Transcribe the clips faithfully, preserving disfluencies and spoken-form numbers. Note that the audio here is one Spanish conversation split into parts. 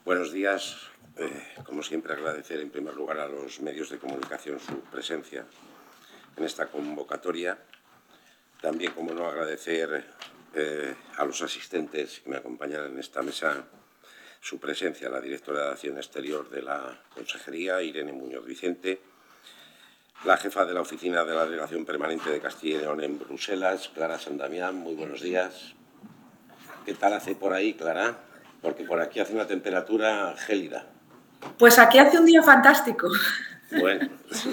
Buenos días. Eh, como siempre, agradecer en primer lugar a los medios de comunicación su presencia en esta convocatoria. También, como no, agradecer eh, a los asistentes que me acompañan en esta mesa su presencia, la directora de Acción Exterior de la Consejería, Irene Muñoz Vicente, la jefa de la Oficina de la Delegación Permanente de Castilla y León en Bruselas, Clara San Damián. Muy buenos días. ¿Qué tal hace por ahí, Clara? Porque por aquí hace una temperatura gélida. Pues aquí hace un día fantástico. Bueno.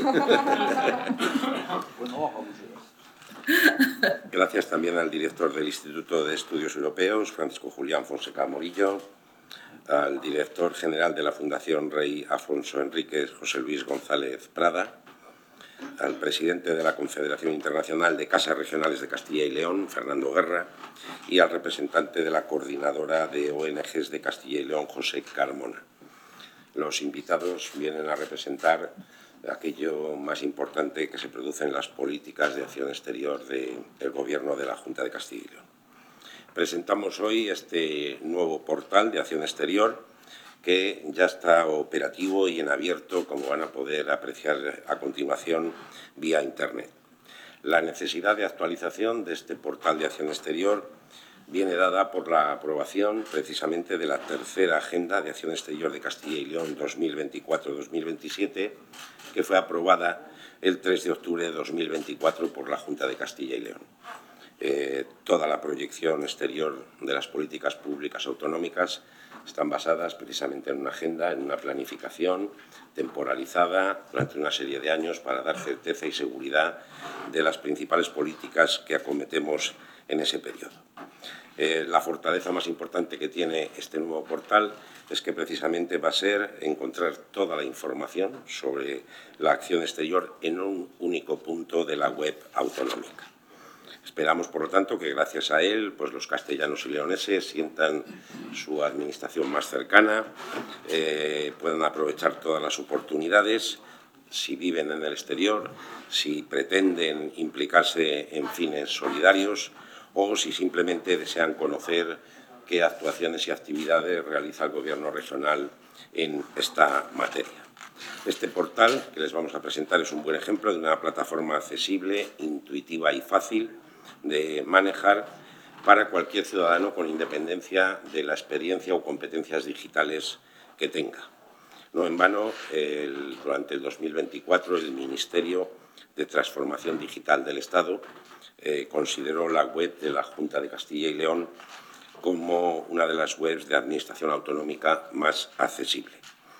Gracias también al director del Instituto de Estudios Europeos, Francisco Julián Fonseca Morillo, al director general de la Fundación Rey Afonso Enríquez, José Luis González Prada, al presidente de la Confederación Internacional de Casas Regionales de Castilla y León, Fernando Guerra, y al representante de la Coordinadora de O N Ges de Castilla y León, José Carmona. Los invitados vienen a representar aquello más importante que se produce en las políticas de acción exterior de, del Gobierno de la Junta de Castilla y León. Presentamos hoy este nuevo portal de acción exterior que ya está operativo y en abierto, como van a poder apreciar a continuación vía Internet. La necesidad de actualización de este portal de acción exterior viene dada por la aprobación precisamente de la tercera Agenda de Acción Exterior de Castilla y León dos mil veinticuatro dos mil veintisiete, que fue aprobada el tres de octubre de dos mil veinticuatro por la Junta de Castilla y León. Eh, toda la proyección exterior de las políticas públicas autonómicas están basadas precisamente en una agenda, en una planificación temporalizada durante una serie de años para dar certeza y seguridad de las principales políticas que acometemos en ese periodo. Eh, la fortaleza más importante que tiene este nuevo portal es que precisamente va a ser encontrar toda la información sobre la acción exterior en un único punto de la web autonómica. Esperamos, por lo tanto, que gracias a él pues, los castellanos y leoneses sientan su administración más cercana, eh, puedan aprovechar todas las oportunidades, si viven en el exterior, si pretenden implicarse en fines solidarios o si simplemente desean conocer qué actuaciones y actividades realiza el Gobierno regional en esta materia. Este portal que les vamos a presentar es un buen ejemplo de una plataforma accesible, intuitiva y fácil de manejar para cualquier ciudadano con independencia de la experiencia o competencias digitales que tenga. No en vano, el, durante el dos mil veinticuatro, el Ministerio de Transformación Digital del Estado eh, consideró la web de la Junta de Castilla y León como una de las webs de administración autonómica más accesible.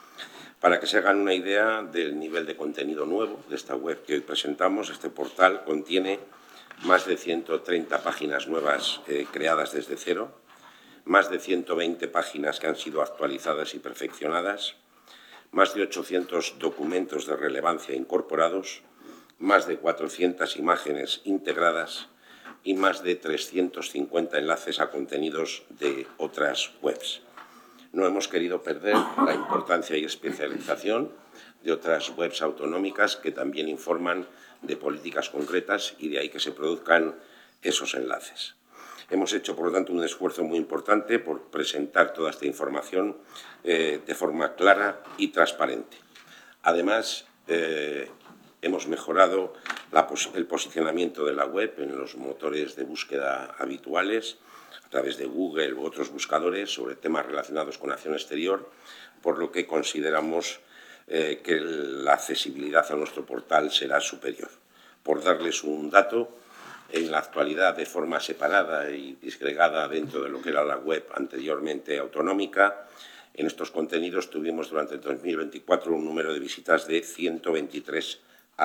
Para que se hagan una idea del nivel de contenido nuevo de esta web que hoy presentamos, este portal contiene más de ciento treinta páginas nuevas eh, creadas desde cero, más de ciento veinte páginas que han sido actualizadas y perfeccionadas, más de ochocientos documentos de relevancia incorporados, más de cuatrocientas imágenes integradas y más de trescientos cincuenta enlaces a contenidos de otras webs. No hemos querido perder la importancia y especialización de otras webs autonómicas que también informan de políticas concretas y de ahí que se produzcan esos enlaces. Hemos hecho, por lo tanto, un esfuerzo muy importante por presentar toda esta información eh, de forma clara y transparente. Además, eh, hemos mejorado la pos el posicionamiento de la web en los motores de búsqueda habituales, a través de Google u otros buscadores sobre temas relacionados con acción exterior, por lo que consideramos eh, que la accesibilidad a nuestro portal será superior. Por darles un dato, en la actualidad, de forma separada y disgregada dentro de lo que era la web anteriormente autonómica, en estos contenidos tuvimos durante el dos mil veinticuatro un número de visitas de ciento veintitrés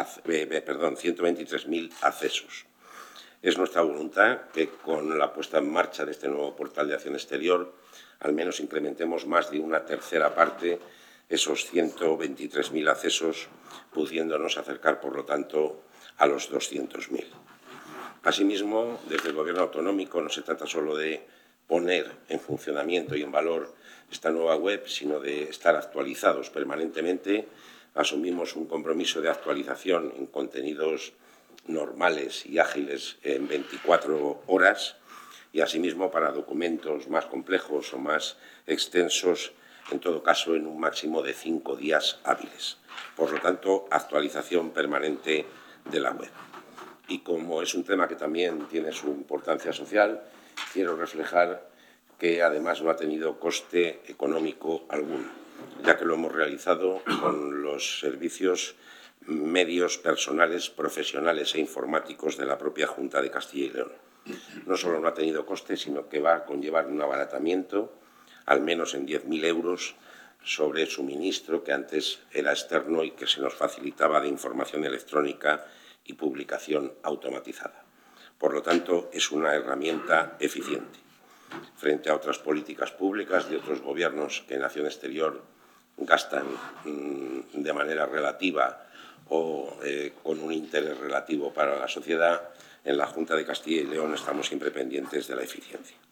mil accesos. Es nuestra voluntad que con la puesta en marcha de este nuevo portal de acción exterior al menos incrementemos más de una tercera parte esos ciento veintitrés mil accesos, pudiéndonos acercar, por lo tanto, a los doscientos mil. Asimismo, desde el Gobierno autonómico no se trata solo de poner en funcionamiento y en valor esta nueva web, sino de estar actualizados permanentemente. Asumimos un compromiso de actualización en contenidos normales y ágiles en veinticuatro horas y, asimismo, para documentos más complejos o más extensos, en todo caso en un máximo de cinco días hábiles. Por lo tanto, actualización permanente de la web. Y como es un tema que también tiene su importancia social, quiero reflejar que además no ha tenido coste económico alguno, ya que lo hemos realizado con los servicios medios personales, profesionales e informáticos de la propia Junta de Castilla y León. No solo no ha tenido coste, sino que va a conllevar un abaratamiento, al menos en diez mil euros, sobre el suministro que antes era externo y que se nos facilitaba de información electrónica y publicación automatizada. Por lo tanto, es una herramienta eficiente. Frente a otras políticas públicas de otros gobiernos que en acción exterior gastan mmm, de manera relativa o eh, con un interés relativo para la sociedad, en la Junta de Castilla y León estamos siempre pendientes de la eficiencia.